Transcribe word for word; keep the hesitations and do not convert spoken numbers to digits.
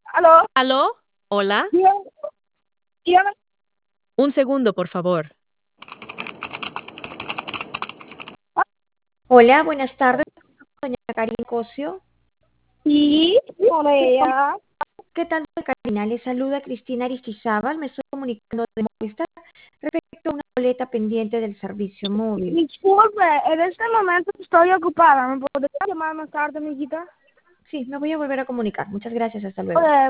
¿Aló? ¿Aló? ¿Hola? Dígame, dígame. Un segundo, por favor. Hola, buenas tardes, doña Karina Cosio. Sí, con ella. ¿Qué tal, doña Karina? Le saluda Cristina Aristizábal. Me estoy comunicando de Movistar respecto a una boleta pendiente del servicio móvil. Disculpe, en este momento estoy ocupada. ¿Me podría llamar más tarde, amiguita? Sí, me voy a volver a comunicar. Muchas gracias. Hasta luego. Hola.